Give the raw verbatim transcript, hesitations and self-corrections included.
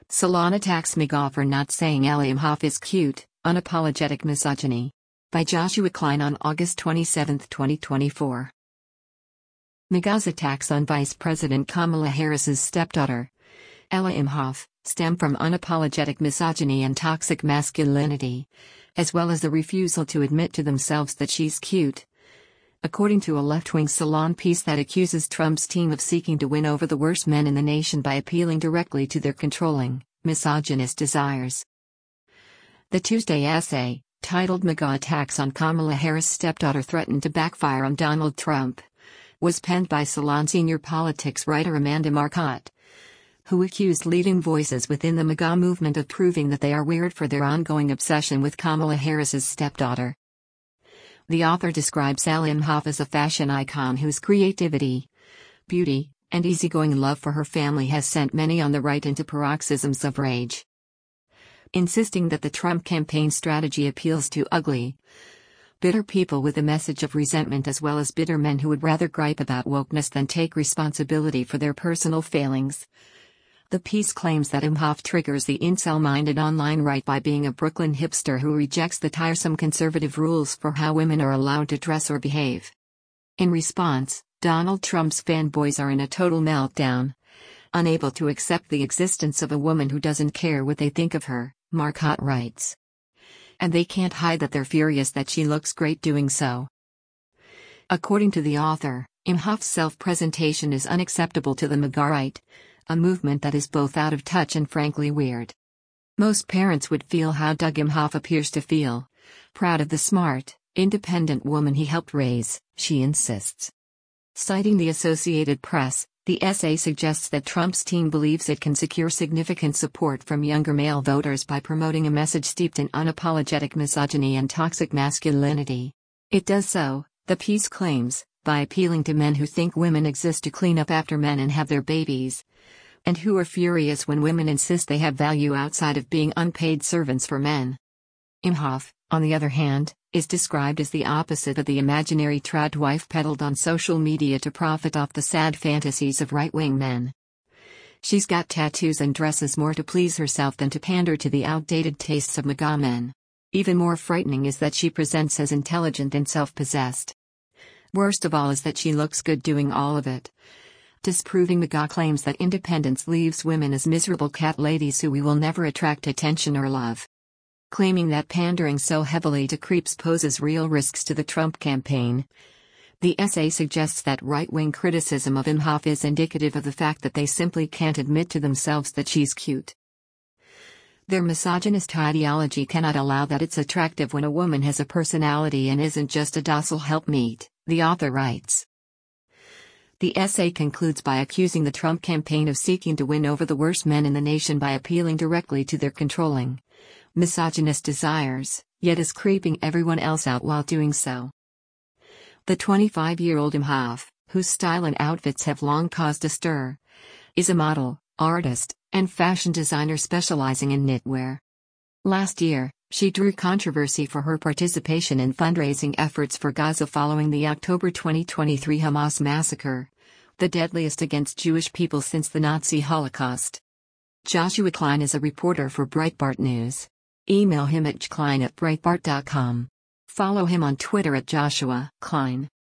Salon attacks Megaw for not saying Ellie Imhoff is cute, unapologetic misogyny. By Joshua Klein on August twenty-seventh, twenty twenty-four. Megaw's attacks on Vice President Kamala Harris's stepdaughter, Ellie Imhoff, stem from unapologetic misogyny and toxic masculinity, as well as the refusal to admit to themselves that she's cute. According to a left-wing Salon piece that accuses Trump's team of seeking to win over the worst men in the nation by appealing directly to their controlling, misogynist desires. The Tuesday essay, titled Megaw Attacks on Kamala Harris' Stepdaughter Threatened to Backfire on Donald Trump, was penned by Salon senior politics writer Amanda Marcotte, who accused leading voices within the Megaw movement of proving that they are weird for their ongoing obsession with Kamala Harris's stepdaughter. The author describes Ellie Imhoff as a fashion icon whose creativity, beauty, and easygoing love for her family has sent many on the right into paroxysms of rage, insisting that the Trump campaign strategy appeals to ugly, bitter people with a message of resentment, as well as bitter men who would rather gripe about wokeness than take responsibility for their personal failings. The piece claims that Imhoff triggers the incel-minded online right by being a Brooklyn hipster who rejects the tiresome conservative rules for how women are allowed to dress or behave. In response, Donald Trump's fanboys are in a total meltdown, unable to accept the existence of a woman who doesn't care what they think of her, Marcotte writes. And they can't hide that they're furious that she looks great doing so. According to the author, Imhoff's self-presentation is unacceptable to the Megaw right, a movement that is both out of touch and frankly weird. Most parents would feel how Doug Imhoff appears to feel, proud of the smart, independent woman he helped raise, she insists. Citing the Associated Press, the essay suggests that Trump's team believes it can secure significant support from younger male voters by promoting a message steeped in unapologetic misogyny and toxic masculinity. It does so, the piece claims, by appealing to men who think women exist to clean up after men and have their babies, and who are furious when women insist they have value outside of being unpaid servants for men. Imhoff, on the other hand, is described as the opposite of the imaginary trad wife peddled on social media to profit off the sad fantasies of right-wing men. She's got tattoos and dresses more to please herself than to pander to the outdated tastes of Megaw men. Even more frightening is that she presents as intelligent and self-possessed. Worst of all is that she looks good doing all of it, disproving Megaw claims that independence leaves women as miserable cat ladies who we will never attract attention or love. Claiming that pandering so heavily to creeps poses real risks to the Trump campaign, the essay suggests that right-wing criticism of Imhoff is indicative of the fact that they simply can't admit to themselves that she's cute. Their misogynist ideology cannot allow that it's attractive when a woman has a personality and isn't just a docile helpmeet, the author writes. The essay concludes by accusing the Trump campaign of seeking to win over the worst men in the nation by appealing directly to their controlling, misogynist desires, yet is creeping everyone else out while doing so. The twenty-five-year-old Imhoff, whose style and outfits have long caused a stir, is a model, artist, and fashion designer specializing in knitwear. Last year, she drew controversy for her participation in fundraising efforts for Gaza following the October twenty twenty-three Hamas massacre, the deadliest against Jewish people since the Nazi Holocaust. Joshua Klein is a reporter for Breitbart News. Email him at jklein at breitbart dot com. Follow him on Twitter at Joshua Klein.